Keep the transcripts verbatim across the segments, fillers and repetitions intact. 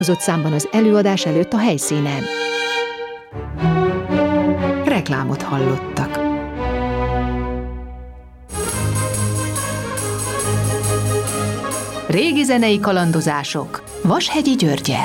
hozott számban az előadás előtt a helyszínen. Reklámot hallottak. Régi zenei kalandozások Vashegyi Györggyel.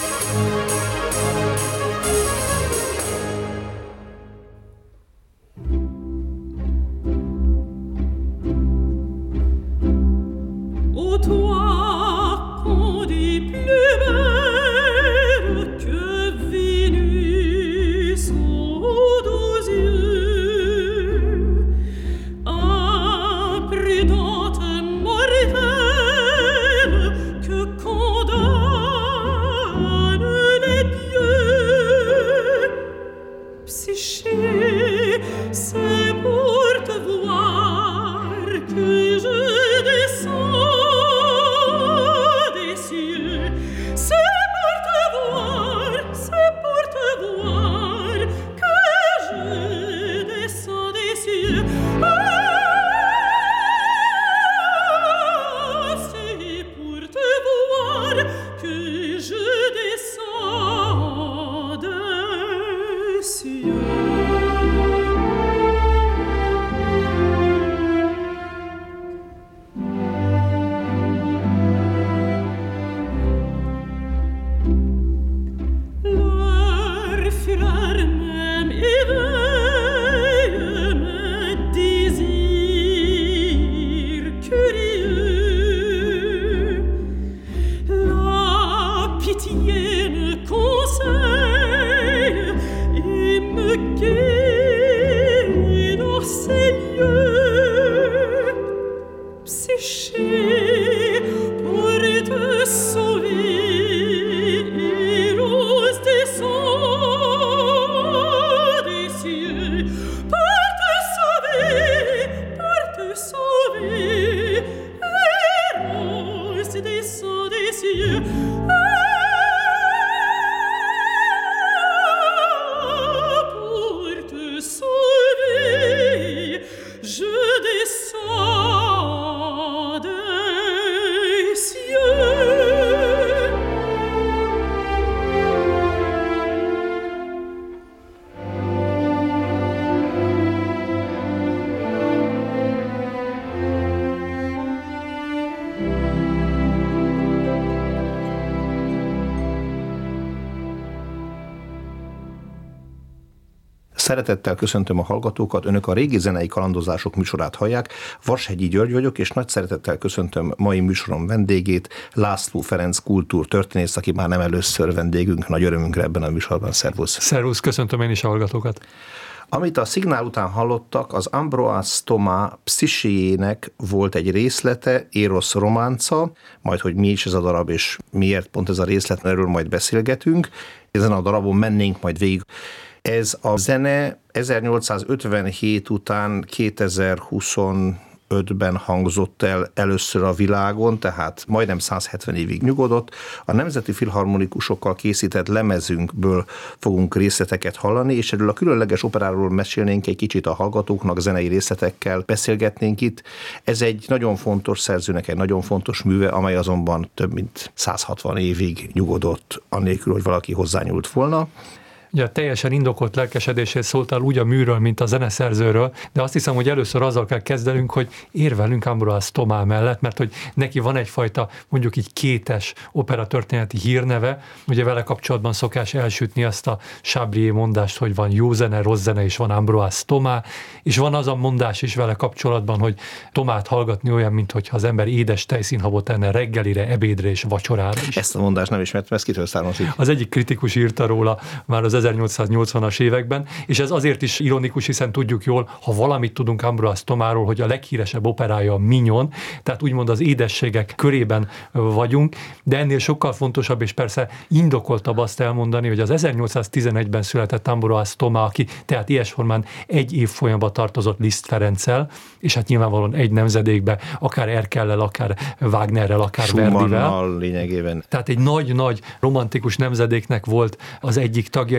Szeretettel köszöntöm a hallgatókat, Önök a Régi Zenei Kalandozások műsorát hallják. Vashegyi György vagyok, és nagy szeretettel köszöntöm mai műsorom vendégét, László Ferenc kultúrtörténész, aki már nem először vendégünk, nagy örömünkre ebben a műsorban. Szervusz! Szervusz, köszöntöm én is a hallgatókat! Amit a szignál után hallottak, az Ambroise Thomas pszichéjének volt egy részlete, Érosz románca, majd hogy mi is ez a darab, és miért pont ez a részlet, erről majd beszélgetünk. Ezen a darabon mennénk majd végig. Ez a zene ezernyolcszázötvenhét után kétezer-huszonötben hangzott el először a világon, tehát majdnem száz hetven évig nyugodott. A Nemzeti Filharmonikusokkal készített lemezünkből fogunk részleteket hallani, és erről a különleges operáról mesélnénk egy kicsit a hallgatóknak, zenei részletekkel beszélgetnénk itt. Ez egy nagyon fontos szerzőnek, egy nagyon fontos műve, amely azonban több mint száz hatvan évig nyugodott, annélkül, hogy valaki hozzányúlt volna. Ugye teljesen indokolt lelkesedését szóltál úgy a műről, mint a zeneszerzőről, de azt hiszem, hogy először azzal kell kezdenünk, hogy érvelünk Ambroise Thomas mellett, mert hogy neki van egyfajta, mondjuk így kétes operatörténeti hírneve, ugye vele kapcsolatban szokás elsütni azt a Chabrier mondást, hogy van jó zene, rossz zene, és van Ambroise Thomas, és van az a mondás is vele kapcsolatban, hogy Thomast hallgatni olyan, mintha az ember édes tejszínhabot enne reggelire, ebédre és vacsorára is. Ezt a mondást nem ismertem, ez kitől származik? Az egyik kritikus írta róla már az ezernyolcszáznyolcvanas években, és ez azért is ironikus, hiszen tudjuk jól, ha valamit tudunk Ambroise Thomasról, hogy a leghíresebb operája a Mignon, tehát úgymond az édességek körében vagyunk, de ennél sokkal fontosabb, és persze indokoltabb azt elmondani, hogy az ezernyolcszáztizenegyben született Ambroise Thomas, aki tehát ilyes formán egy évfolyamban tartozott Liszt Ferenccel, és hát nyilvánvalóan egy nemzedékbe, akár Erkellel, akár Wagnerrel, akár Verdivel. Lényegében. Tehát egy nagy-nagy romantikus nemzedéknek volt az egyik tagja, és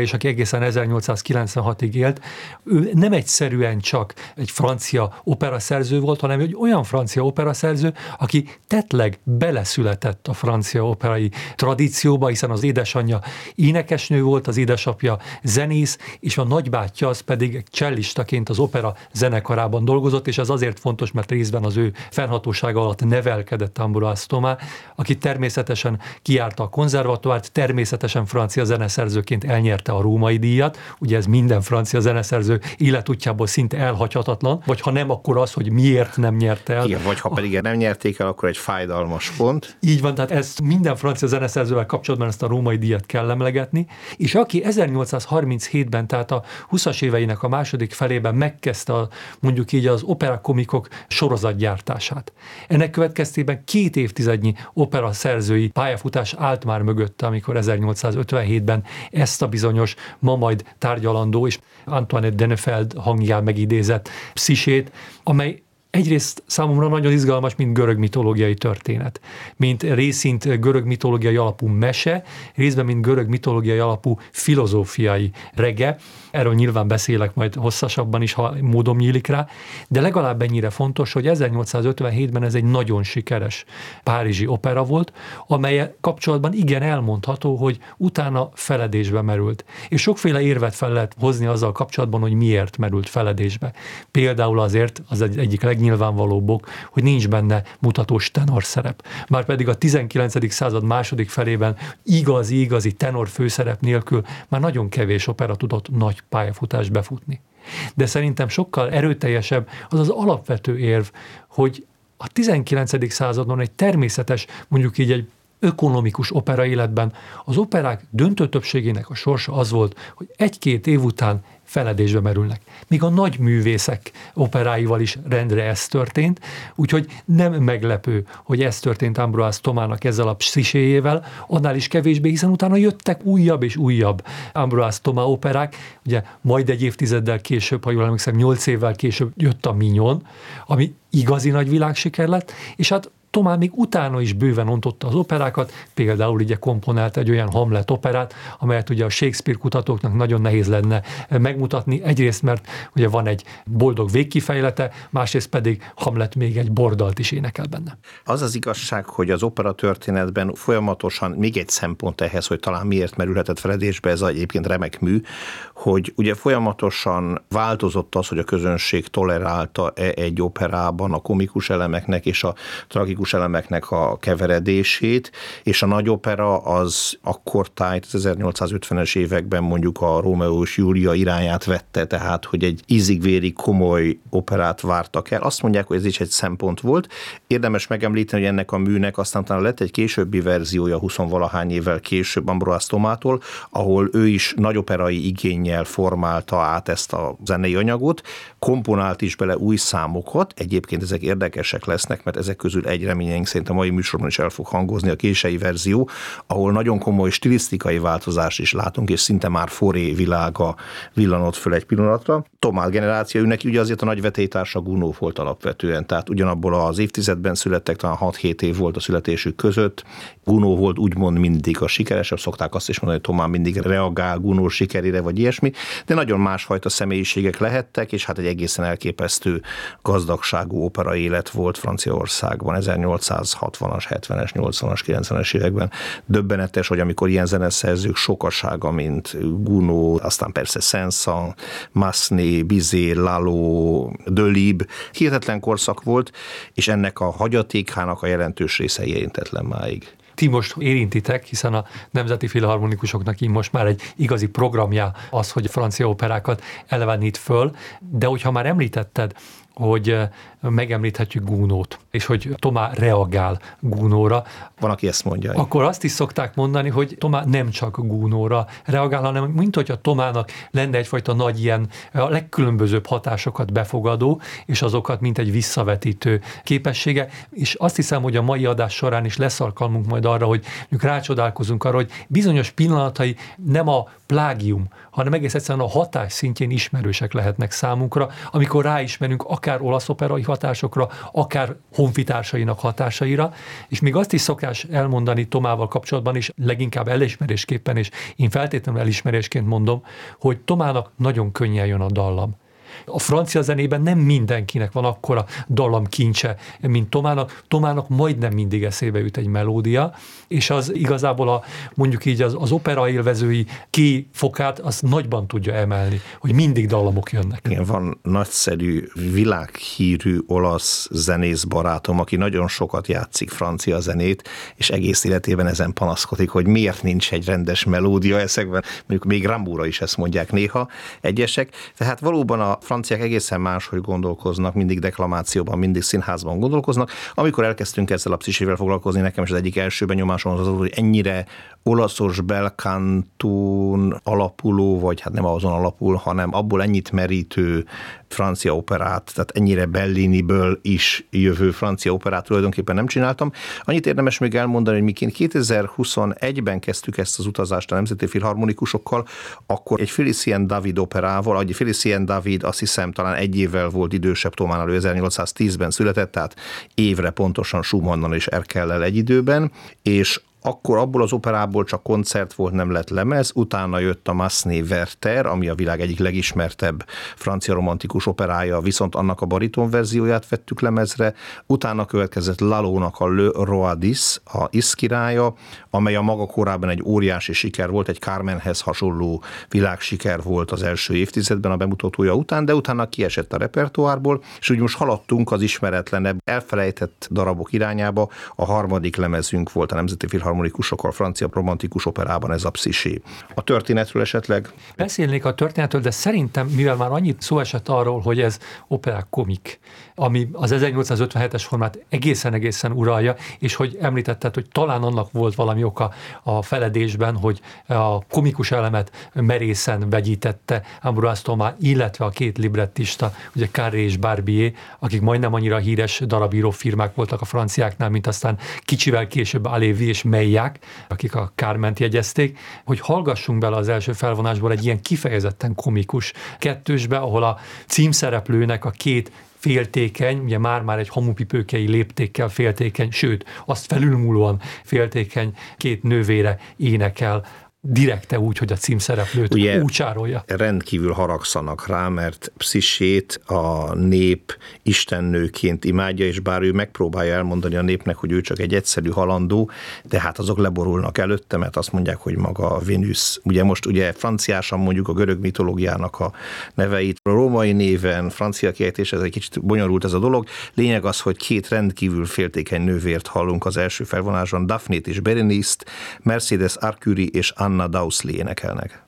és aki egészen ezernyolcszázkilencvenhatig élt, ő nem egyszerűen csak egy francia operaszerző volt, hanem egy olyan francia operaszerző, aki tettleg beleszületett a francia operai tradícióba, hiszen az édesanyja énekesnő volt, az édesapja zenész, és a nagybátyja az pedig cellistaként az opera zenekarában dolgozott, és ez azért fontos, mert részben az ő fennhatósága alatt nevelkedett Ambroise Thomas, aki természetesen kijárta a konzervatoárt, természetesen francia zeneszerzőként elnyerte a római díjat, ugye ez minden francia zeneszerző életútjából szinte elhagyhatatlan, vagy ha nem, akkor az, hogy miért nem nyerte el. Igen, vagy ha pedig nem nyerték el, akkor egy fájdalmas pont. Így van, tehát ezt minden francia zeneszerzővel kapcsolatban ezt a római díjat kell emlegetni, és aki ezernyolcszázharminchétben, tehát a huszas éveinek a második felében megkezdte a, mondjuk így az operakomikok sorozatgyártását. Ennek következtében két évtizednyi opera szerzői pályafutás állt már mögötte, amikor ezernyolcszázötvenhétben ezt a bizonyos, ma majd tárgyalandó és Antoinette Dennefeld hangján megidézett Psychét, amely egyrészt számomra nagyon izgalmas, mint görög mitológiai történet, mint részint görög mitológiai alapú mese, részben mint görög mitológiai alapú filozófiai rege. Erről nyilván beszélek majd hosszasabban is, ha módom nyílik rá, de legalább ennyire fontos, hogy ezernyolcszázötvenhétben ez egy nagyon sikeres párizsi opera volt, amely kapcsolatban igen elmondható, hogy utána feledésbe merült. És sokféle érvet fel lehet hozni azzal kapcsolatban, hogy miért merült feledésbe. Például azért, az egy, egyik legnyilvánvalóbb ok, hogy nincs benne mutatós tenor szerep. Márpedig a tizenkilencedik század második felében igazi-igazi tenor főszerep nélkül már nagyon kevés opera tudott nagy pályafutást befutni. De szerintem sokkal erőteljesebb az az alapvető érv, hogy a tizenkilencedik században egy természetes, mondjuk így egy ökonomikus opera életben az operák döntő többségének a sorsa az volt, hogy egy-két év után feledésbe merülnek. Míg a nagy művészek operáival is rendre ez történt, úgyhogy nem meglepő, hogy ez történt Ambroise Thomasnak ezzel a Psychéjével, annál is kevésbé, hiszen utána jöttek újabb és újabb Ambroise Thomas operák, ugye majd egy évtizeddel később, ha jól emlékszem, nyolc évvel később jött a Mignon, ami igazi nagy világsiker lett, és hát Thomas még utána is bőven ontotta az operákat, például ugye komponált egy olyan Hamlet operát, amelyet ugye a Shakespeare kutatóknak nagyon nehéz lenne megmutatni, egyrészt mert ugye van egy boldog végkifejlete, másrészt pedig Hamlet még egy bordalt is énekel benne. Az az igazság, hogy az opera történetben folyamatosan még egy szempont ehhez, hogy talán miért merülhetett feledésbe, ez egyébként remek mű, hogy ugye folyamatosan változott az, hogy a közönség tolerálta egy operában a komikus elemeknek és a tragikus elemeknek a keveredését, és a nagy opera az akkortájt az ezernyolcszázötvenes években mondjuk a Rómeó és Júlia irányát vette, tehát hogy egy ízig-vérig komoly operát vártak el. Azt mondják, hogy ez is egy szempont volt. Érdemes megemlíteni, hogy ennek a műnek aztán talán lett egy későbbi verziója, huszonvalahány évvel később Ambroise Thomastól, ahol ő is nagyoperai igénnyel formálta át ezt a zenei anyagot, komponált is bele új számokat, egyébként ezek érdekesek lesznek, mert ezek közül egy reményeink szerint a mai műsorban is el fog hangozni a késői verzió, ahol nagyon komoly stilisztikai változást is látunk, és szinte már Fauré világa villanott föl egy pillanatra. Thomas generáció, neki ugye azért a nagy vetélytársa Gounod volt alapvetően, tehát ugyanabból az évtizedben születtek, talán hat-hét év volt a születésük között. Gounod volt úgymond mindig a sikeresebb, szokták azt is mondani, hogy Thomas mindig reagál Gounod sikerére, vagy ilyesmi, de nagyon másfajta személyiségek lehettek, és hát egy egészen elképesztő gazdagságú opera élet volt Franciaországban ezernyolcszázhatvanas, hetvenes, nyolcvanas, kilencvenes években. Döbbenetes, hogy amikor ilyen zeneszerzők sokasága, mint Gounod, aztán persze Saint-Saëns, Massenet, Bizet, Lalo, Delibes, hihetetlen korszak volt, és ennek a hagyatékának a jelentős része érintetlen máig. Ti most érintitek, hiszen a Nemzeti Filharmonikusoknak így most már egy igazi programja az, hogy francia operákat elevenít föl, de hogyha már említetted, hogy megemlíthetjük Gounodot, és hogy Thomas reagál Gounodra. Van, aki ezt mondja. Akkor azt is szokták mondani, hogy Thomas nem csak Gounodra reagál, hanem mint hogyha Thomasnak lenne egyfajta nagy ilyen a legkülönbözőbb hatásokat befogadó, és azokat mint egy visszavetítő képessége. És azt hiszem, hogy a mai adás során is lesz alkalmunk majd arra, hogy rácsodálkozunk arra, hogy bizonyos pillanatai nem a plágium, hanem egész egyszerűen a hatás szintjén ismerősek lehetnek számunkra, amikor ráismerünk akár olasz operai hatásokra, akár honfitársainak hatásaira, és még azt is szokás elmondani Tomával kapcsolatban is, leginkább elismerésképpen, és én feltétlenül elismerésként mondom, hogy Tomának nagyon könnyen jön a dallam. A francia zenében nem mindenkinek van akkora dallamkincse, mint Tomának. Tomának majdnem mindig eszébe jut egy melódia, és az igazából a, mondjuk így az, az opera élvezői kifokát az nagyban tudja emelni, hogy mindig dallamok jönnek. Igen, van nagyszerű, világhírű olasz zenész barátom, aki nagyon sokat játszik francia zenét, és egész életében ezen panaszkodik, hogy miért nincs egy rendes melódia ezekben. Mondjuk még Rambóra is ezt mondják néha egyesek. Tehát valóban a franciák egészen máshogy gondolkoznak, mindig deklamációban, mindig színházban gondolkoznak. Amikor elkezdtünk ezzel a pszisével foglalkozni, nekem is az egyik első benyomásom az az, hogy ennyire olaszos belkantún alapuló, vagy hát nem azon alapul, hanem abból ennyit merítő francia operát, tehát ennyire Belliniből is jövő francia operát tulajdonképpen nem csináltam. Annyit érdemes még elmondani, hogy miként kétezer-huszonegyben kezdtük ezt az utazást a Nemzeti Filharmonikusokkal, akkor egy Félicien David operával, egy Félicien David azt hiszem talán egy évvel volt idősebb Tománál, ő ezernyolcszáztízben született, tehát évre pontosan Schumannnal és Erkellel egy időben, és akkor abból az operából csak koncert volt, nem lett lemez, utána jött a Massenet Werther, ami a világ egyik legismertebb francia romantikus operája, viszont annak a bariton verzióját vettük lemezre, utána következett Lalónak a Le Roi dix, a Is királya, amely a maga korában egy óriási siker volt, egy Carmenhez hasonló világsiker volt az első évtizedben a bemutatója után, de utána kiesett a repertoárból, és úgy most haladtunk az ismeretlenebb, elfelejtett darabok irányába. A harmadik lemezünk volt a Nemzeti Filharmonikusokkal, francia romantikus operában ez a Psyché. A történetről esetleg? Beszélnék a történetről, de szerintem, mivel már annyit szó esett arról, hogy ez operák komik, ami az ezernyolcszázötvenhetes formát egészen-egészen uralja, és hogy említetted, hogy talán annak volt valami oka a feledésben, hogy a komikus elemet merészen vegyítette Ambroise Thomas, illetve a két librettista, ugye Carré és Barbier, akik majdnem annyira híres darabíró firmák voltak a franciáknál, mint aztán kicsivel később Alévi és Meilhac, akik a Carment jegyezték, hogy hallgassunk bele az első felvonásból egy ilyen kifejezetten komikus kettősbe, ahol a címszereplőnek a két féltékeny, ugye már-már egy hamupipőkei léptékkel féltékeny, sőt, azt felülmúlóan féltékeny két nővére énekel, direkte úgy, hogy a címszereplőt ugye úgy csárolja. Rendkívül haragszanak rá, mert Psychét a nép istennőként imádja, és bár ő megpróbálja elmondani a népnek, hogy ő csak egy egyszerű halandó, de hát azok leborulnak előtte, mert azt mondják, hogy maga Vénusz. Ugye most ugye franciásan mondjuk a görög mitológiának a neveit, a római néven, francia kiejtés, ez egy kicsit bonyolult ez a dolog. Lényeg az, hogy két rendkívül féltékeny nővért hallunk az első felvonásban, Daphnét és Berenice-t, Mercedes Arcuri és Anna Dowsley énekelnek.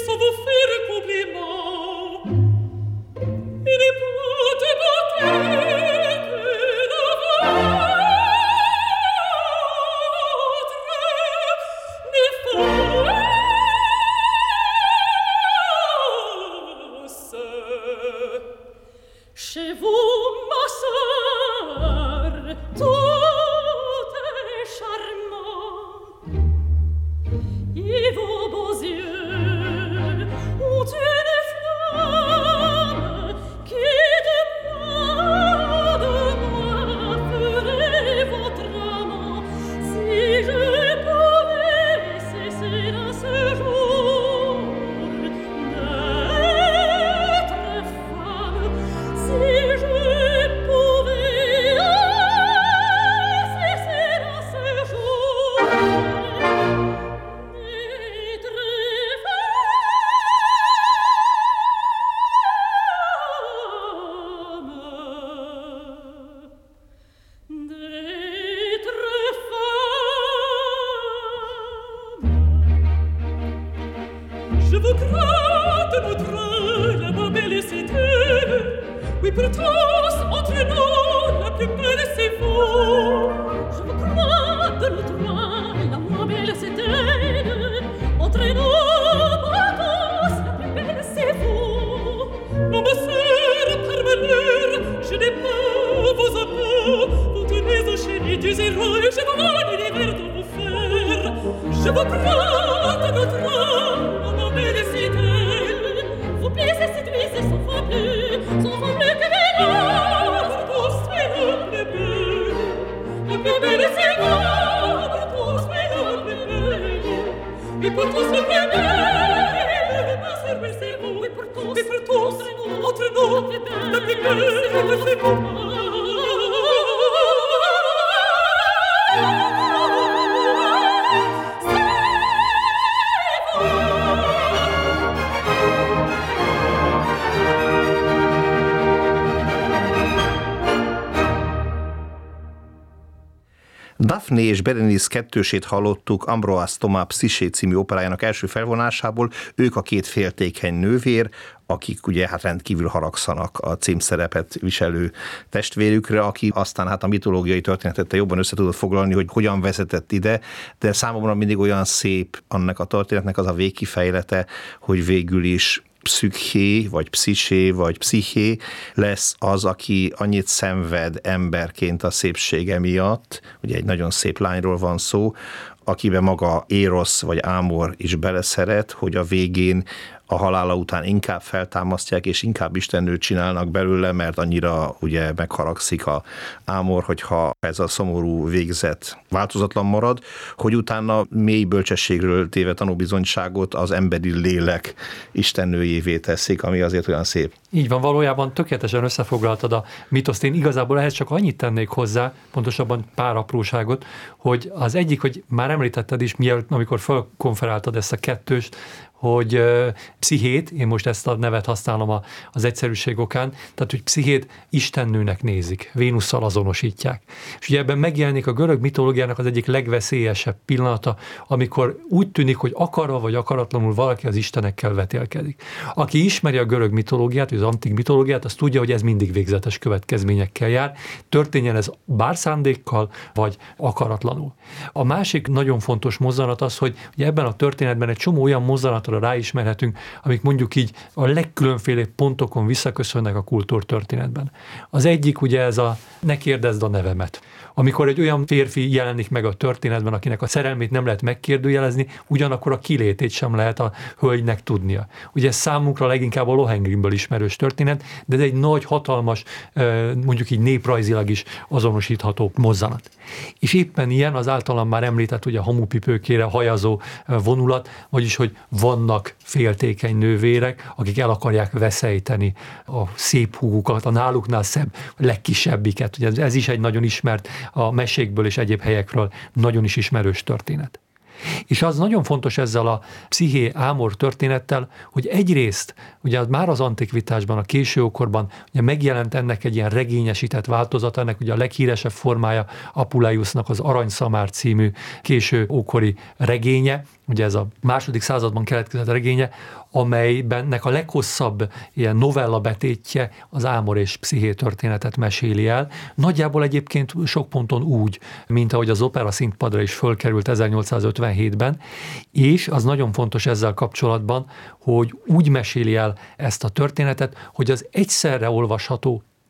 Il est pas de beauté Chez vous, ma sœur, tout est charmant, et vos beaux yeux ont une flamme qui de moi, de moi ferait votre amant. Si je pouvais cesser à ce jour d'être femme, si je pouvais cesser à ce jour d'être femme, d'être femme. Je vous gratte notre la belle cité. Oui, pour tous, entre nous, la plus belle c'est vous. Je vous gratte notre la moins belle cité. Entre nous, pour tous, la plus belle c'est vous. Non, ma sœur, parvenir, je n'ai pas vos appels. Vous tenez au chéri du zéro, et je vous donne l'hiver de vous faire. Je vous gratte notre la moins belle cité. Vous plaisez, séduisez, sans fois plus, sans fois plus que vélo. Pour tous, c'est le plus belle. Le plus belle, c'est moi. Pour tous, c'est le plus belle. Et pour tous, le plus belle. Ma sœur, oui, c'est vous. Et pour tous, et pour tous, entre nous, le plus belle, c'est vous. Daphné és Berenice kettősét hallottuk Ambroise Thomas Psyché című operájának első felvonásából. Ők a két féltékeny nővér, akik ugye hát rendkívül haragszanak a címszerepet viselő testvérükre, aki aztán hát a mitológiai történetet jobban össze tudott foglalni, hogy hogyan vezetett ide, de számomra mindig olyan szép annak a történetnek az a végkifejlete, hogy végül is Pszüché, vagy Psziché, vagy Psziché lesz az, aki annyit szenved emberként a szépsége miatt, ugye egy nagyon szép lányról van szó, akiben maga Érosz vagy Ámor is beleszeret, hogy a végén a halála után inkább feltámasztják, és inkább istennőt csinálnak belőle, mert annyira ugye megharagszik a Ámor, hogyha ez a szomorú végzet változatlan marad, hogy utána mély bölcsességről téve tanúbizonyságot az emberi lélek istennőjévé teszik, ami azért olyan szép. Így van, valójában tökéletesen összefoglaltad a mitoszt. Én igazából ehhez csak annyit tennék hozzá, pontosabban pár apróságot, hogy az egyik, hogy már említetted is, mielőtt, amikor felkonferáltad ezt a kettőst, hogy uh, Pszichét, én most ezt a nevet használom a, az egyszerűség okán, tehát, hogy Pszichét istennőnek nézik, Vénusszal azonosítják. És ugye ebben megjelenik a görög mitológiának az egyik legveszélyesebb pillanata, amikor úgy tűnik, hogy akarva vagy akaratlanul valaki az istenekkel vetélkedik. Aki ismeri a görög mitológiát, vagy az antik mitológiát, az tudja, hogy ez mindig végzetes következményekkel jár, történjen ez bár szándékkal, vagy akaratlanul. A másik nagyon fontos mozzanat az, hogy ugye ebben a történetben egy csomó olyan mozzanatra ráismerhetünk, amik mondjuk így a legkülönfélébb pontokon visszaköszönnek a kultúrtörténetben. Az egyik ugye ez a ne kérdezd a nevemet. Amikor egy olyan férfi jelenik meg a történetben, akinek a szerelmét nem lehet megkérdőjelezni, ugyanakkor a kilétét sem lehet a hölgynek tudnia. Ugye ez számunkra leginkább a Lohengrinből ismerős történet, de ez egy nagy, hatalmas, mondjuk így néprajzilag is azonosítható mozzanat. És éppen ilyen az általam már említett ugye a hamupipőkére hajazó vonulat, vagyis, hogy vannak féltékeny nővérek, akik el akarják veszejteni a szép húgukat, a náluknál szebb, legkisebbiket. Ugye ez is egy nagyon ismert, a mesékből és egyéb helyekről nagyon is ismerős történet. És az nagyon fontos ezzel a Psziché Ámor történettel, hogy egyrészt, ugye már az antikvitásban, a késő ókorban ugye megjelent ennek egy ilyen regényesített változata, ennek ugye a leghíresebb formája Apuleiusnak az Aranyszamár című késő ókori regénye, ugye ez a második században keletkezett regénye, amelybennek a leghosszabb ilyen novella betétje az Ámor és Psziché történetet meséli el. Nagyjából egyébként sok ponton úgy, mint ahogy az opera színpadra is fölkerült ezernyolcszázötvenhétben, és az nagyon fontos ezzel kapcsolatban, hogy úgy meséli el ezt a történetet, hogy az egyszerre olvasható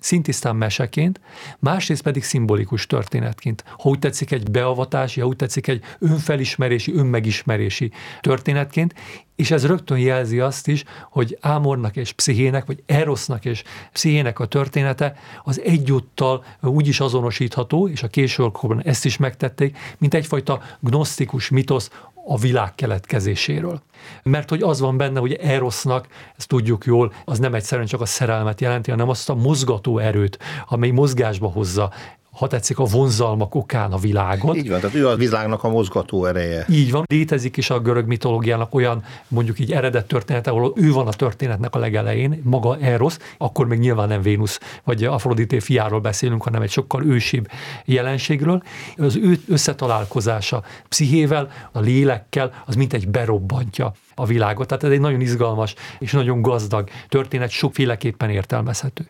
szintisztán meseként, másrészt pedig szimbolikus történetként. Ha úgy tetszik, egy beavatási, ha úgy tetszik, egy önfelismerési, önmegismerési történetként, és ez rögtön jelzi azt is, hogy Ámornak és Pszichének, vagy Erosznak és Pszichének a története az egyúttal úgy is azonosítható, és a későkorban ezt is megtették, mint egyfajta gnosztikus mitosz a világ keletkezéséről. Mert hogy az van benne, hogy Erosznak, ezt tudjuk jól, az nem egyszerűen csak a szerelmet jelenti, hanem azt a mozgató erőt, amely mozgásba hozza, ha tetszik, a vonzalmak okán a világot. Így van, tehát ő a világnak a mozgató ereje. Így van. Létezik is a görög mitológiának olyan, mondjuk így eredet történet, ahol ő van a történetnek a legelején, maga Erosz, akkor még nyilván nem Vénusz vagy Afrodité fiáról beszélünk, hanem egy sokkal ősibb jelenségről. Az ő összetalálkozása Pszichével, a lélekkel, az mint egy berobbantja a világot. Tehát ez egy nagyon izgalmas és nagyon gazdag történet, sokféleképpen értelmezhető.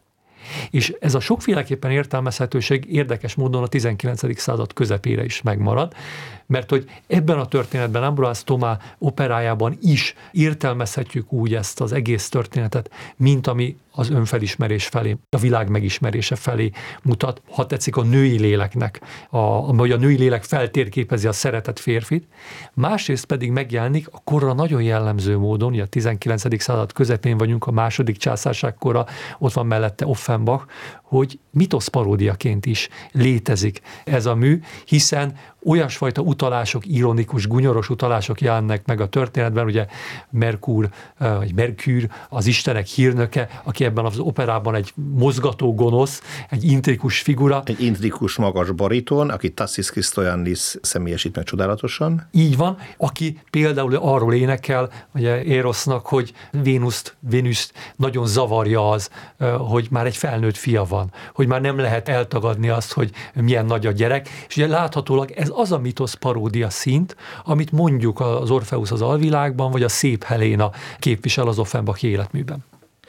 És ez a sokféleképpen értelmezhetőség érdekes módon a tizenkilencedik század közepére is megmarad, mert hogy ebben a történetben Ambroise Thomas operájában is értelmezhetjük úgy ezt az egész történetet, mint ami az önfelismerés felé, a világ megismerése felé mutat, ha tetszik a női léleknek, a, vagy a női lélek feltérképezi a szeretett férfit, másrészt pedig megjelenik a korra nagyon jellemző módon, ugye a tizenkilencedik század közepén vagyunk, a második császárság kora, ott van mellette Offenbach, hogy mitoszparódiaként is létezik ez a mű, hiszen olyasfajta utalások, ironikus, gunyoros utalások jelennek meg a történetben, ugye Merkur, vagy Merkür, az istenek hírnöke, aki ebben az operában egy mozgató gonosz, egy intrikus figura. Egy intrikus magas bariton, aki Tassis Christoyannis személyesít meg csodálatosan. Így van, aki például arról énekel, ugye Erosznak, hogy Vénuszt, Vénuszt nagyon zavarja az, hogy már egy felnőtt fia van, hogy már nem lehet eltagadni azt, hogy milyen nagy a gyerek, és ugye láthatólag ez az a mitosz paródia szint, amit mondjuk az Orfeusz az alvilágban, vagy a Szép Heléna képvisel az Offenbach életműben.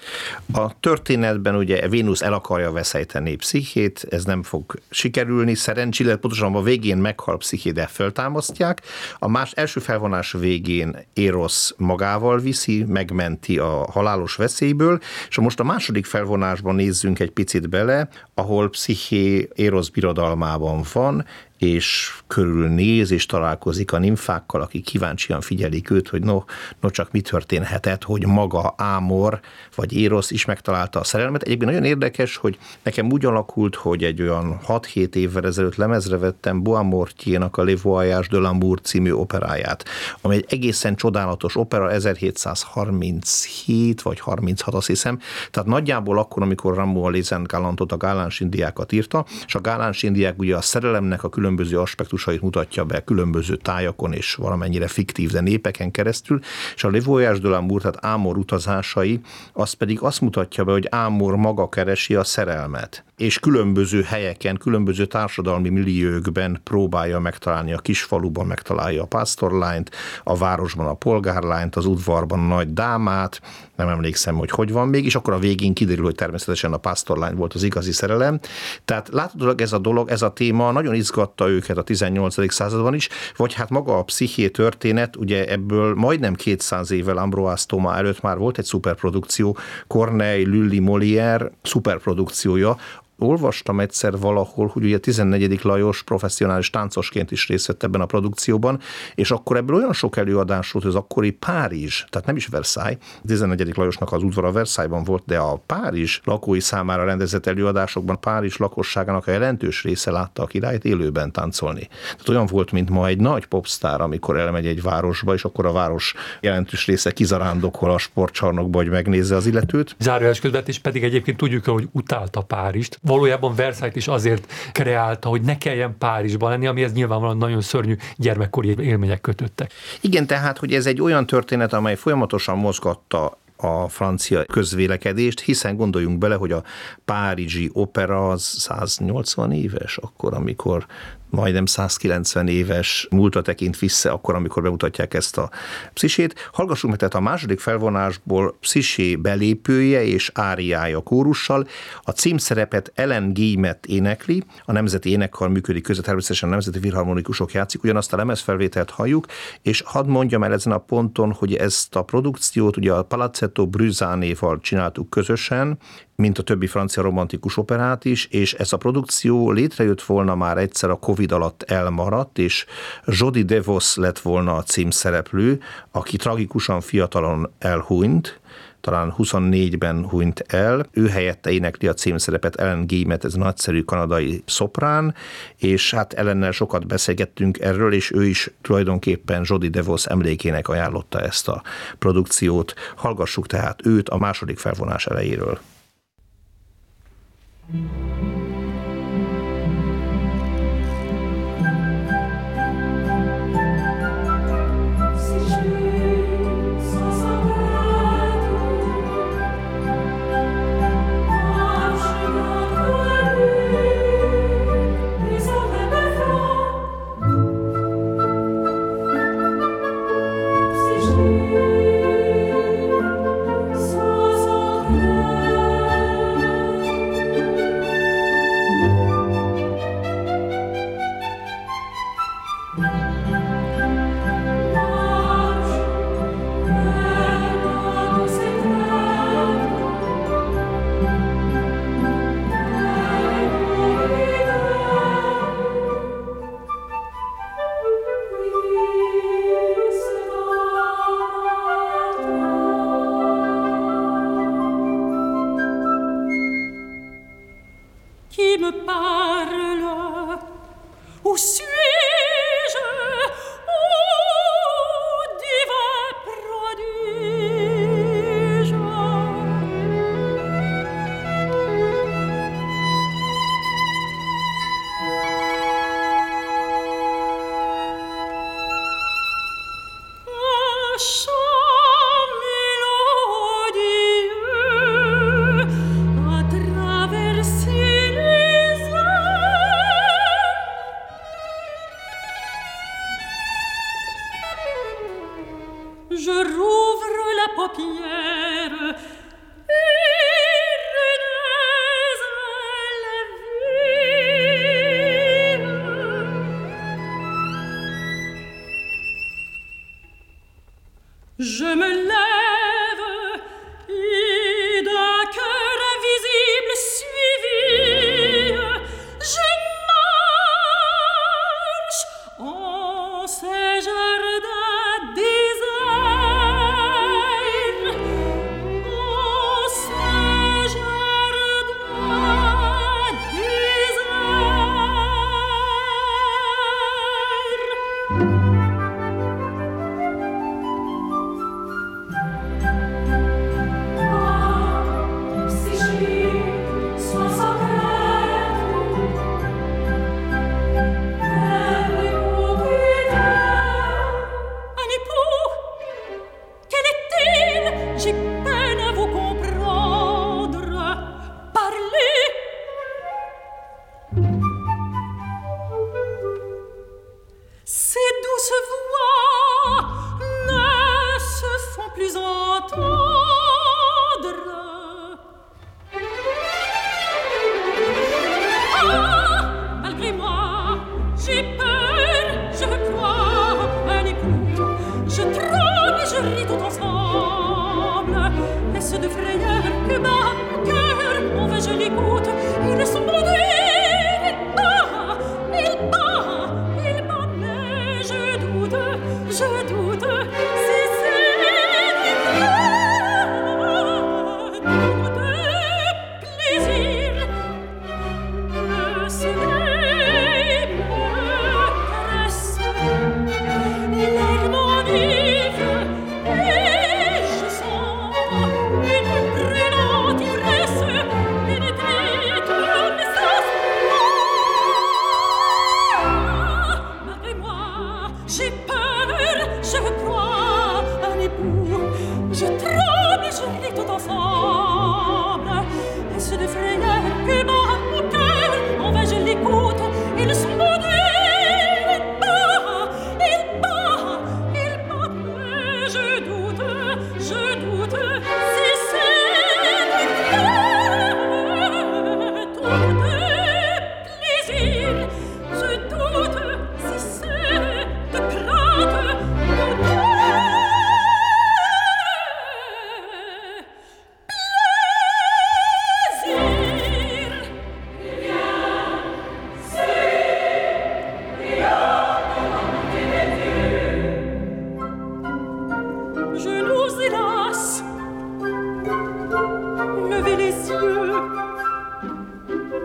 A történetben ugye Vénusz el akarja veszejteni Pszichét, ez nem fog sikerülni, szerencsére pontosan a végén meghal Psziché, de föltámasztják. A más első felvonás végén Erosz magával viszi, megmenti a halálos veszélyből, és most a második felvonásban nézzünk egy picit bele, ahol Psziché Erosz birodalmában van, és körülnéz, és találkozik a nimfákkal, akik kíváncsian figyelik őt, hogy no, no csak mi történhetett, hogy maga Ámor, vagy Erosz is megtalálta a szerelmet. Egyébként nagyon érdekes, hogy nekem úgy alakult, hogy egy olyan hat-hét évvel ezelőtt lemezre vettem Boismortier-nak a Le Voyage de l'Amour című operáját, ami egy egészen csodálatos opera, ezerhétszázharminchét vagy harminchat, azt hiszem. Tehát nagyjából akkor, amikor Rameau Les Galantot, a Gáláns indiákat írta, és a Gáláns indiák ugye a szerelemnek a különböző aspektusait mutatja be különböző tájakon és valamennyire fiktív, de népeken keresztül, és a Le Voyage de l'Amour, tehát Ámor utazásai, az pedig azt mutatja be, hogy Ámor maga keresi a szerelmet, és különböző helyeken, különböző társadalmi milliókben próbálja megtalálni, a kisfaluban megtalálja a pásztorlányt, a városban a polgárlányt, az udvarban a nagy dámát, nem emlékszem, hogy hogy van még, és akkor a végén kiderül, hogy természetesen a pásztorlány volt az igazi szerelem. Tehát láthatólag ez a dolog, ez a téma nagyon izgatta őket a tizennyolcadik században is, vagy hát maga a Psziché történet, ugye ebből majdnem kétszáz évvel Ambroise Thomas előtt már volt egy szuperprodukció, Corneille, Lully, Molière szuperprodukciója. Olvastam egyszer valahol, hogy ugye tizennegyedik Lajos professzionális táncosként is részt vett ebben a produkcióban, és akkor ebből olyan sok előadás volt, hogy az akkori Párizs, tehát nem is Versailles, tizennegyedik Lajosnak az udvara Versaillesban volt, de a Párizs lakói számára rendezett előadásokban Párizs lakosságának a jelentős része látta a királyt élőben táncolni. Tehát olyan volt, mint ma egy nagy popstar, amikor elmegy egy városba, és akkor a város jelentős része kizarándokol a sportcsarnokba, hogy megnézze az illetőt. Zárójeles közvetés pedig egyébként tudjuk, hogy utálta Párizst. Valójában Versailles is azért kreálta, hogy ne kelljen Párizsban lenni, amihez nyilvánvalóan nagyon szörnyű gyermekkori élmények kötöttek. Igen, tehát, hogy ez egy olyan történet, amely folyamatosan mozgatta a francia közvélekedést, hiszen gondoljunk bele, hogy a párizsi opera az száznyolcvan éves, akkor, amikor majdnem százkilencven éves múltra tekint vissza, akkor, amikor bemutatják ezt a Pszisét. Hallgassuk meg tehát a második felvonásból Pszisé belépője és áriája kórussal. A címszerepet Ellen Guillemette énekli, a Nemzeti Énekkar működik között, természetesen a Nemzeti Filharmonikusok játszik, ugyanazt a lemezfelvételt halljuk, és hadd mondjam el ezen a ponton, hogy ezt a produkciót ugye a Palazzetto Bruzzanéval csináltuk közösen, mint a többi francia romantikus operát is, és ez a produkció létrejött volna már egyszer, a Covid alatt elmaradt, és Jody DeVos lett volna a címszereplő, aki tragikusan fiatalon elhunyt, talán huszonnégyben hunyt el. Ő helyette énekli a címszerepet Ellen Guillemette, ez a nagyszerű kanadai szoprán, és hát Ellennel sokat beszélgettünk erről, és ő is tulajdonképpen Jody DeVos emlékének ajánlotta ezt a produkciót. Hallgassuk tehát őt a második felvonás elejéről.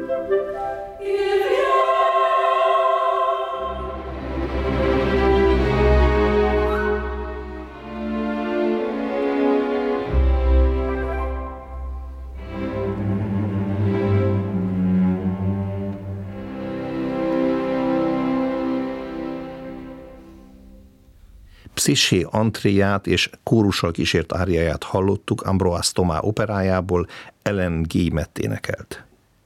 Psyché antréját és kórussal kísért áriáját hallottuk Ambroise Thomas operájából, Ellen Guillemette énekelt.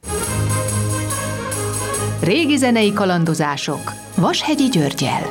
Régi zenei kalandozások Vashegyi Györggyel.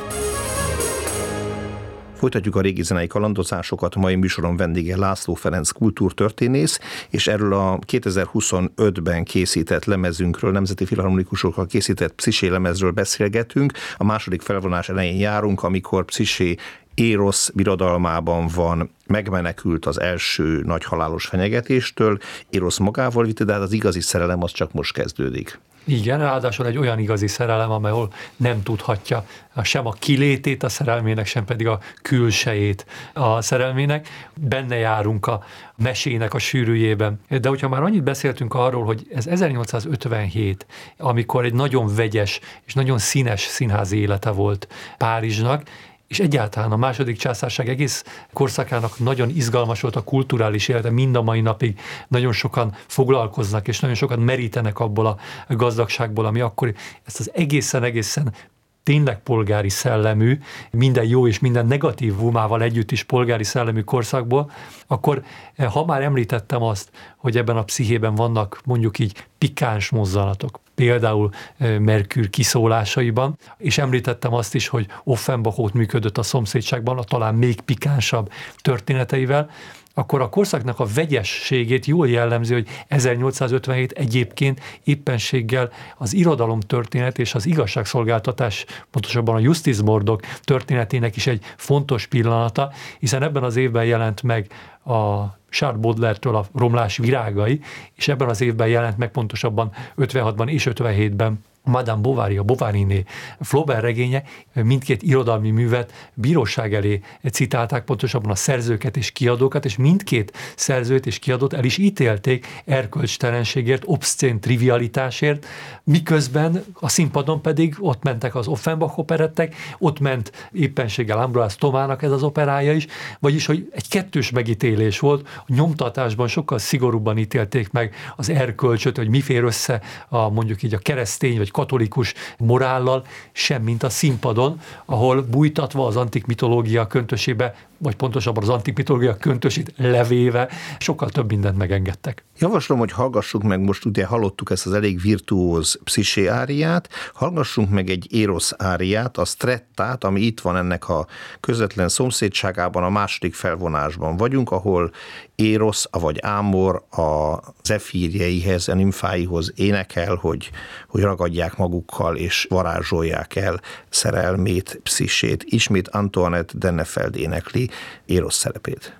Folytatjuk a régi zenei kalandozásokat, mai műsoron vendége László Ferenc kultúrtörténész, és erről a kétezer-huszonötben készített lemezünkről, nemzeti filharmonikusokkal készített Psyché lemezről beszélgetünk. A második felvonás elején járunk, amikor Psyché Érosz birodalmában van, megmenekült az első nagy halálos fenyegetéstől, Érosz magával vitte, de hát az igazi szerelem az csak most kezdődik. Igen, ráadásul egy olyan igazi szerelem, amelyhol nem tudhatja sem a kilétét a szerelmének, sem pedig a külsejét a szerelmének. Benne járunk a mesének a sűrűjében. De hogyha már annyit beszéltünk arról, hogy ez ezernyolcszázötvenhét, amikor egy nagyon vegyes és nagyon színes színházi élete volt Párizsnak, és egyáltalán a második császárság egész korszakának nagyon izgalmas volt a kulturális élete, mind a mai napig nagyon sokan foglalkoznak, és nagyon sokan merítenek abból a gazdagságból, ami akkor ezt az egészen-egészen tényleg polgári szellemű, minden jó és minden negatív vumával együtt is polgári szellemű korszakból, akkor ha már említettem azt, hogy ebben a pszichében vannak mondjuk így pikáns mozzanatok, például Merkür kiszólásaiban, és említettem azt is, hogy Offenbach működött a szomszédságban, a talán még pikánsabb történeteivel, akkor a korszaknak a vegyességét jól jellemzi, hogy ezernyolcszázötvenhét egyébként éppenséggel az irodalomtörténet és az igazságszolgáltatás, pontosabban a Justice Murdoch történetének is egy fontos pillanata, hiszen ebben az évben jelent meg a Charles Baudelaire-től a Romlás virágai, és ebben az évben jelent meg pontosabban ötvenhatban és ötvenhétben Madame Bovary, a Bovary-né Flaubert regénye, mindkét irodalmi művet bíróság elé citálták, pontosabban a szerzőket és kiadókat, és mindkét szerzőt és kiadót el is ítélték erkölcstelenségért, obszcén trivialitásért, miközben a színpadon pedig ott mentek az Offenbach operettek, ott ment éppenséggel Ambroise Thomasnak ez az operája is, vagyis, hogy egy kettős megítélés volt, a nyomtatásban sokkal szigorúbban ítélték meg az erkölcsöt, hogy mi fér össze a, mondjuk így a keresztény vagy katolikus morállal, semmint a színpadon, ahol bújtatva az antik mitológia köntösébe, vagy pontosabban az antik mitológia köntösét levéve, sokkal több mindent megengedtek. Javaslom, hogy hallgassuk meg, most ugye hallottuk ezt az elég virtuóz Psyché áriát, hallgassunk meg egy Érosz áriát, a Strettát, ami itt van ennek a közvetlen szomszédságában, a második felvonásban vagyunk, ahol Érosz, vagy Ámor a zefírjeihez, a nimfáihoz énekel, hogy, hogy ragadják magukkal és varázsolják el szerelmét, Psychét. Ismét Antoinette Dennefeld énekli Érosz szerepét.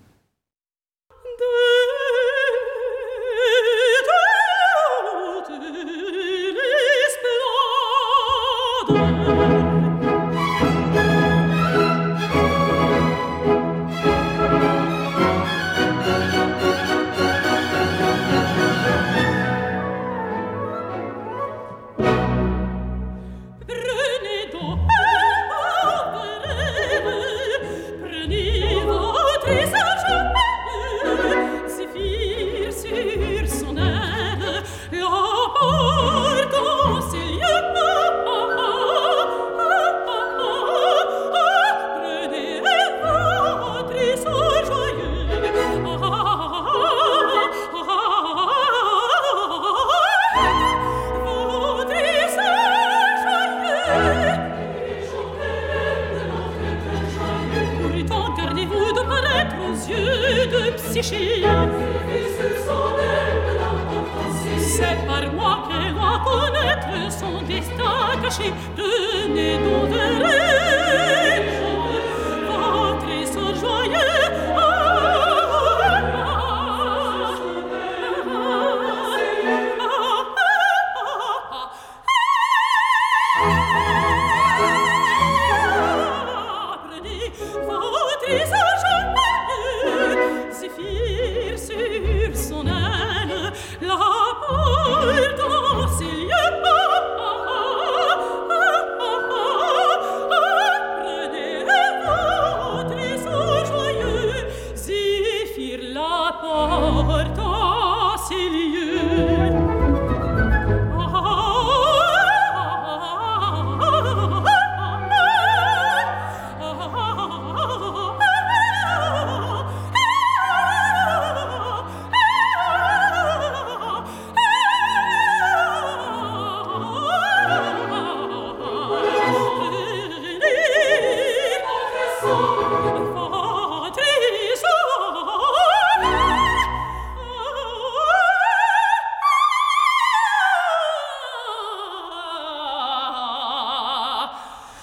Sur son aile, la porte s'il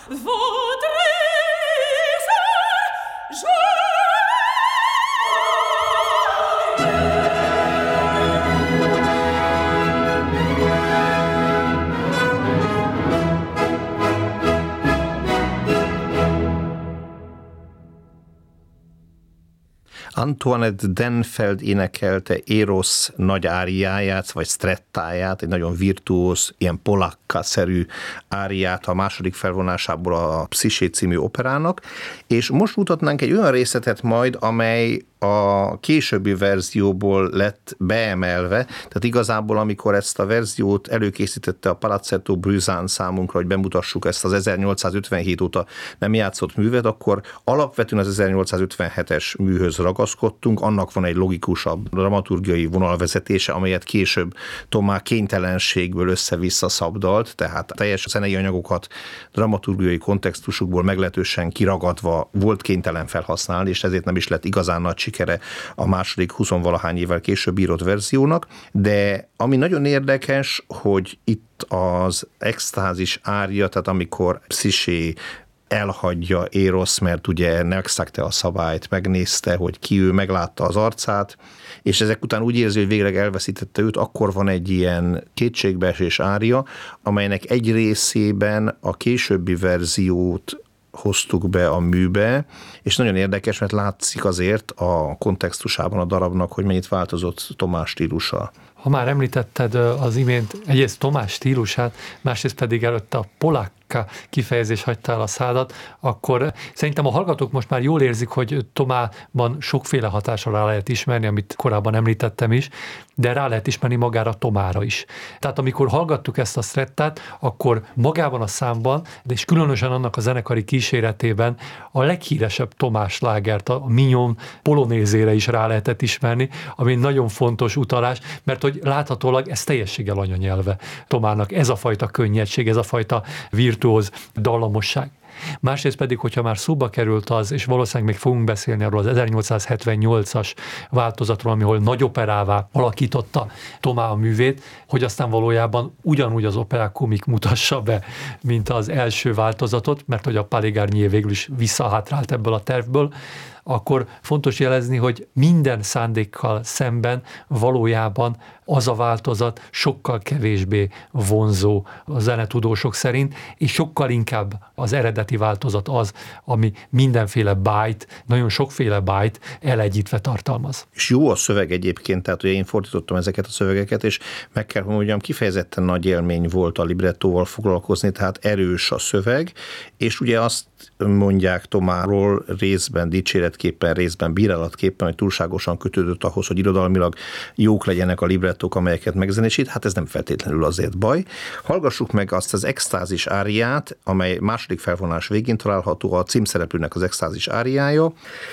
Antoinette Denfeld énekelte Eros nagy áriáját, vagy strettáját, egy nagyon virtuóz, ilyen polakka-szerű áriát a második felvonásából a Pszicché című operának, és most mutatnánk egy olyan részletet majd, amely a későbbi verzióból lett beemelve, tehát igazából amikor ezt a verziót előkészítette a Palazzetto Bruzán számunkra, hogy bemutassuk ezt az ezernyolcszázötvenhét óta nem játszott művet, akkor alapvetően az ezernyolcszázötvenhetes műhöz ragaszkodtunk, annak van egy logikusabb dramaturgiai vonalvezetése, amelyet később Thomas kénytelenségből össze-vissza szabdalt, tehát teljes zenei anyagokat dramaturgiai kontextusukból meglehetősen kiragadva volt kénytelen felhasználni, és ezért nem is lett igazán nagy sikere a második huszonvalahány évvel később írott verziónak, de ami nagyon érdekes, hogy itt az extázis árja, tehát amikor Pszicché elhagyja Érosz, mert ugye megszegte a szabályt, megnézte, hogy ki ő, meglátta az arcát, és ezek után úgy érzi, hogy végleg elveszítette őt, akkor van egy ilyen kétségbeesés árja, amelynek egy részében a későbbi verziót hoztuk be a műbe, és nagyon érdekes, mert látszik azért a kontextusában a darabnak, hogy mennyit változott Tomás stílusa. Ha már említetted az imént egyrészt Tomás stílusát, másrészt pedig előtte a polakka kifejezés hagyta el a szádat, akkor szerintem a hallgatók most már jól érzik, hogy Tomában sokféle hatásra rá lehet ismerni, amit korábban említettem is, de rá lehet ismerni magára Tomára is. Tehát amikor hallgattuk ezt a strettát, akkor magában a számban, de és különösen annak a zenekari kíséretében a leghíresebb Tomás slágert, a Mignon polonézére is rá lehetett ismerni, ami nagyon fontos utalás, mert hogy láthatólag ez teljességgel anyanyelve Tomának, ez a fajta könnyedség, ez a fajta virtuóz dallamosság. Másrészt pedig, hogyha már szóba került az, és valószínűleg még fogunk beszélni arról az ezernyolcszázhetvennyolcas változatról, amihol nagy operává alakította Tomá a művét, hogy aztán valójában ugyanúgy az opera komik mutassa be, mint az első változatot, mert hogy a Palais Garnier végül is visszahátrált ebből a tervből, akkor fontos jelezni, hogy minden szándékkal szemben valójában az a változat sokkal kevésbé vonzó a zenetudósok szerint, és sokkal inkább az eredeti változat az, ami mindenféle bájt, nagyon sokféle bájt elegyítve tartalmaz. És jó a szöveg egyébként, tehát ugye én fordítottam ezeket a szövegeket, és meg kell mondjam, kifejezetten nagy élmény volt a librettóval foglalkozni, tehát erős a szöveg, és ugye azt mondják Tomáról részben dicséretképpen, részben bírálatképpen, hogy túlságosan kötődött ahhoz, hogy irodalmilag jók legyenek a librettók, amelyeket megzenésít, hát ez nem feltétlenül azért baj. Hallgassuk meg azt az extázis áriát, amely második felvonás végén található, a címszereplőnek az extázis áriája,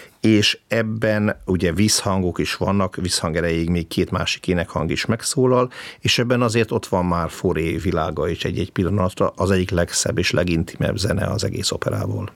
és ebben ugye visszhangok is vannak, visszhang erejéig még két másik énekhang is megszólal, és ebben azért ott van már Fauré világa is egy-egy pillanatra, az egyik legszebb és legintimebb zene az egész operából.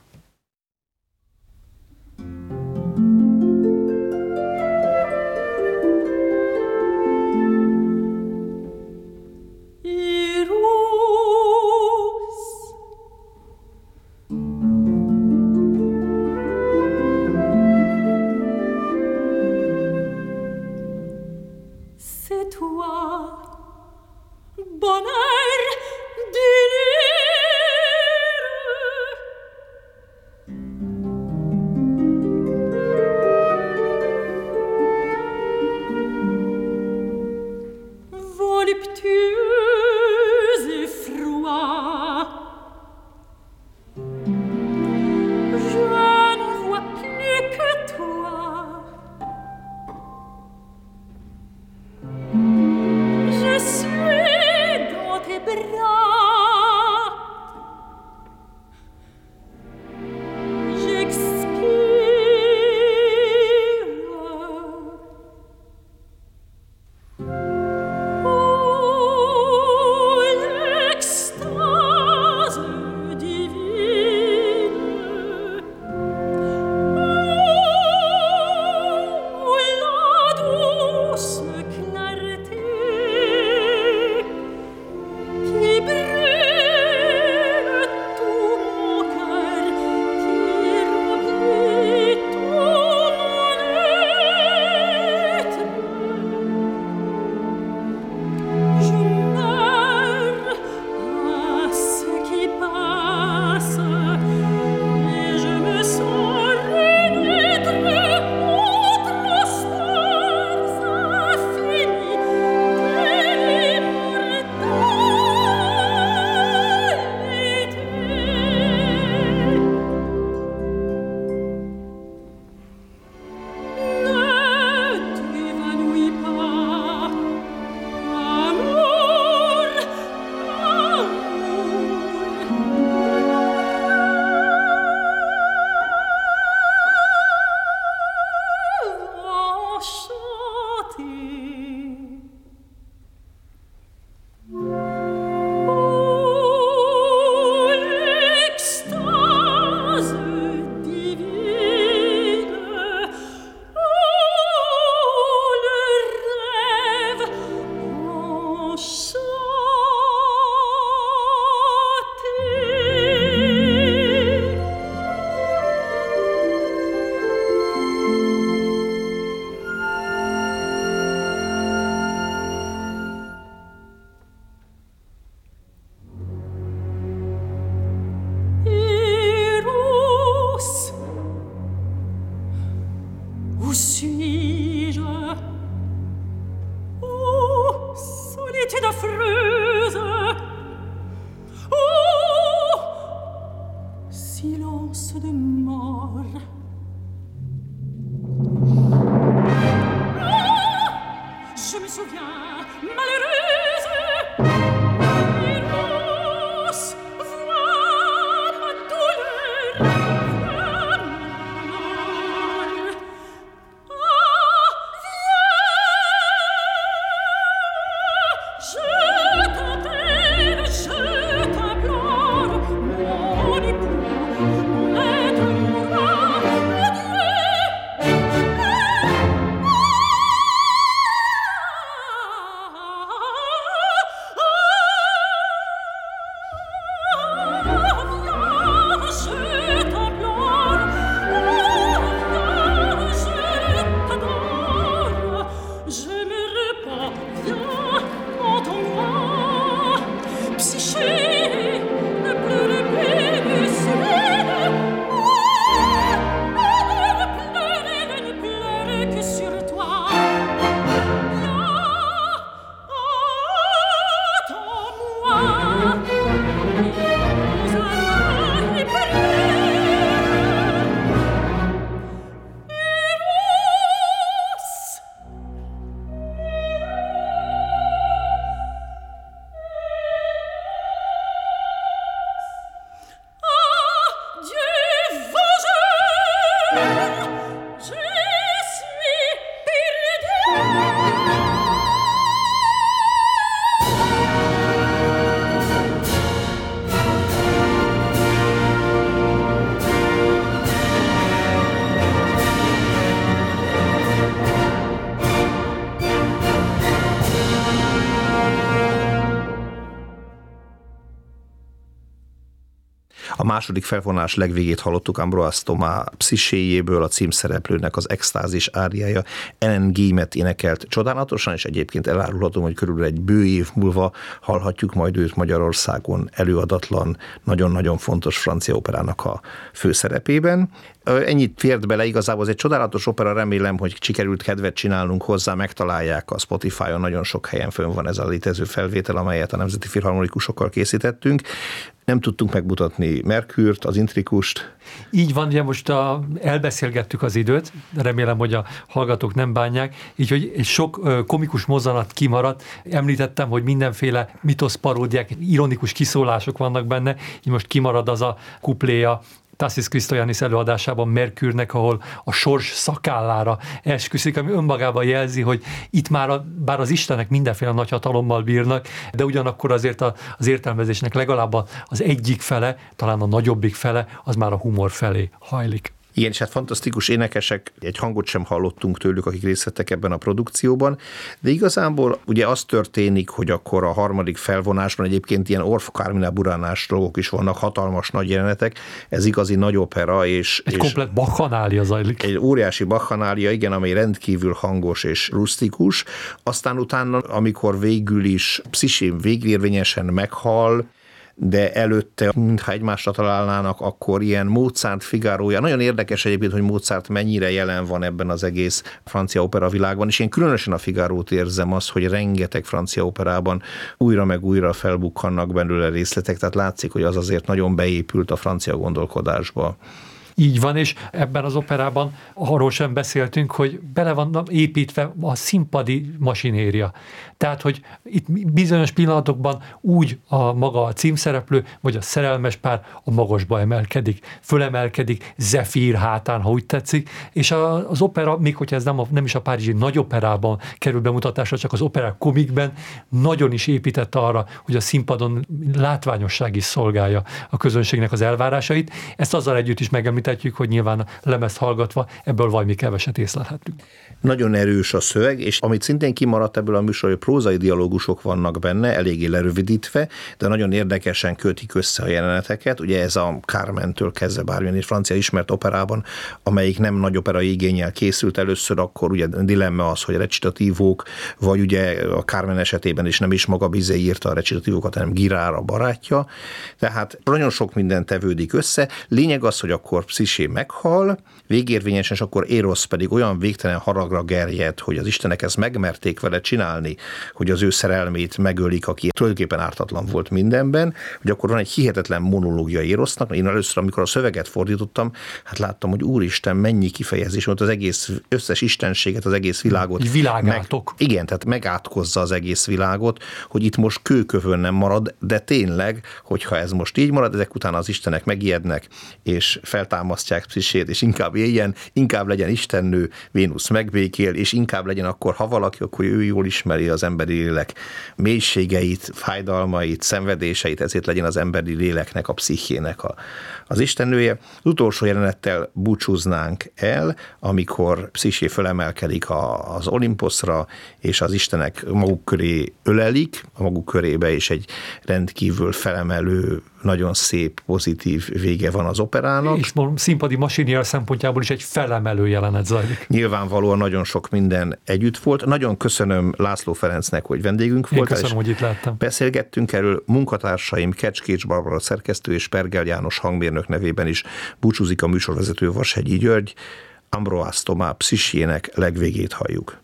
A második felvonás legvégét hallottuk Ambroise Thomas pszichéjéből, a címszereplőnek az extázis áriája Ellen Gémet énekelt csodálatosan, és egyébként elárulhatom, hogy körülbelül egy bő év múlva hallhatjuk majd őt Magyarországon előadatlan, nagyon-nagyon fontos francia operának a főszerepében. Ennyit fért bele, igazából ez egy csodálatos opera, remélem, hogy sikerült kedvet csinálnunk hozzá, megtalálják a Spotify-on, nagyon sok helyen fönn van ez a létező felvétel, amelyet a Nemzeti Filharmonikusokkal készítettünk. Nem tudtunk megmutatni Merkürt, az Intrikust. Így van, ugye most a, elbeszélgettük az időt, remélem, hogy a hallgatók nem bánják, így, hogy egy sok komikus mozzanat kimaradt. Említettem, hogy mindenféle mitosz paródiák, ironikus kiszólások vannak benne, így most kimarad az a kupléja Tassis Christoyannis előadásában Merkürnek, ahol a sors szakállára esküszik, ami önmagában jelzi, hogy itt már a, bár az istenek mindenféle nagy hatalommal bírnak, de ugyanakkor azért a, az értelmezésnek legalább az egyik fele, talán a nagyobbik fele, az már a humor felé hajlik. Igen, és hát fantasztikus énekesek, egy hangot sem hallottunk tőlük, akik részt vettek ebben a produkcióban, de igazából ugye az történik, hogy akkor a harmadik felvonásban egyébként ilyen Orff Carmina Buranás dolgok is vannak, hatalmas nagy jelenetek, ez igazi nagy opera, és... Egy és komplett bacchanálja zajlik. Egy óriási bacchanálja, igen, amely rendkívül hangos és rusztikus, aztán utána, amikor végül is pszichén végérvényesen meghal, de előtte, mintha egymásra találnának, akkor ilyen Mozart Figarója. Nagyon érdekes egyébként, hogy Mozart mennyire jelen van ebben az egész francia opera világban, és én különösen a Figarót érzem azt, hogy rengeteg francia operában újra meg újra felbukkannak belőle részletek, tehát látszik, hogy az azért nagyon beépült a francia gondolkodásba. Így van, és ebben az operában arról sem beszéltünk, hogy bele van építve a színpadi masinéria. Tehát, hogy itt bizonyos pillanatokban úgy a maga a címszereplő, vagy a szerelmes pár a magasba emelkedik, fölemelkedik, Zefír hátán, ha úgy tetszik, és az opera, még hogyha ez nem, a, nem is a párizsi nagyoperában kerül bemutatásra, csak az operák komikben, nagyon is épített arra, hogy a színpadon látványosság is szolgálja a közönségnek az elvárásait. Ezt azzal együtt is megemlíthetjük, hogy nyilván a lemezt hallgatva ebből valami keveset észlelhetünk. Nagyon erős a szöveg, és amit szintén kimaradt ebből a műsor, hogy prózai dialógusok vannak benne, eléggé lerövidítve, de nagyon érdekesen kötik össze a jeleneteket. Ugye ez a Carmentől kezdve bármilyen is francia ismert operában, amelyik nem nagy operai igénnyel készült először, akkor ugye dilemma az, hogy recitatívók, vagy ugye a Carmen esetében is nem is maga Bizet írta a recitatívokat, hanem Girard a barátja. Tehát nagyon sok minden tevődik össze. Lényeg az, hogy akkor Psziché meghal, végérvényesen, és akkor Eros pedig olyan végtelen haragra gerjed, hogy az istenek ezt megmerték vele csinálni, hogy az ő szerelmét megölik, aki tulajdonképpen ártatlan volt mindenben, hogy akkor van egy hihetetlen monológia Erosnak. Én először, amikor a szöveget fordítottam, hát láttam, hogy úristen, mennyi kifejezés volt, az egész összes istenséget, az egész világot. Egy világátok. Meg, igen, tehát megátkozza az egész világot, hogy itt most kőkövön nem marad, de tényleg, hogyha ez most így marad, ezek után az istenek megijednek, és feltámasztják Pszichét, és inkább éljen, inkább legyen istennő, Vénusz megbékél, és inkább legyen akkor, ha valaki, akkor ő jól ismeri az emberi lélek mélységeit, fájdalmait, szenvedéseit, ezért legyen az emberi léleknek, a pszichének a, az istennője. Az utolsó jelenettel búcsúznánk el, amikor Psziché fölemelkedik a, az Olimposzra, és az istenek maguk köré ölelik, a maguk körébe is egy rendkívül felemelő, nagyon szép, pozitív vége van az operának. És színpadi masinier szempontjából is egy felemelő jelenet zajlik. Nyilvánvalóan nagyon sok minden együtt volt. Nagyon köszönöm László Ferencnek, hogy vendégünk volt. Én köszönöm, hogy itt láttam. Beszélgettünk erről, munkatársaim Kecskécs Barbara szerkesztő és Pergel János hangmérnök nevében is búcsúzik a műsorvezető Vashegyi György. Ambroise Thomas Pszichének legvégét halljuk.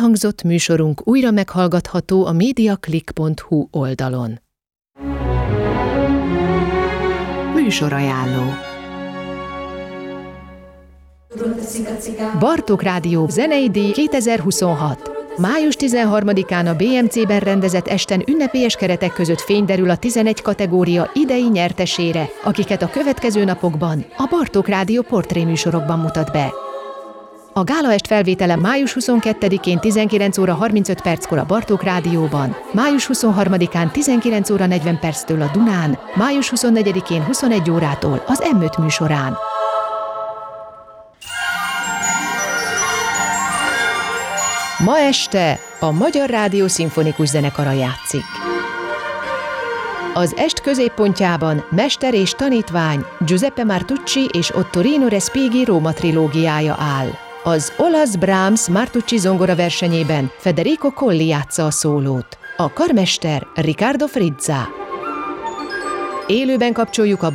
Elhangzott műsorunk újra meghallgatható a mediaclick pont hu oldalon. Műsorajánló. Bartók Rádió zenei díj kétezer-huszonhat. május tizenharmadikán a bé em cében rendezett esten ünnepélyes keretek között fény derül a tizenegy kategória idei nyertesére, akiket a következő napokban a Bartók Rádió portréműsorokban mutat be. A gálaest felvétele május huszonkettedikén tizenkilenc óra harmincöt perckor a Bartók Rádióban, május huszonharmadikán tizenkilenc óra negyven perctől a Dunán, május huszonnegyedikén huszonegy órától az em öt műsorán. Ma este a Magyar Rádió Szimfonikus Zenekara játszik. Az est középpontjában mester és tanítvány Giuseppe Martucci és Ottorino Respighi Róma trilógiája áll. Az olasz Brahms Martucci zongora versenyében Federico Colli játsza a szólót, a karmester Riccardo Frizza. Élőben kapcsoljuk a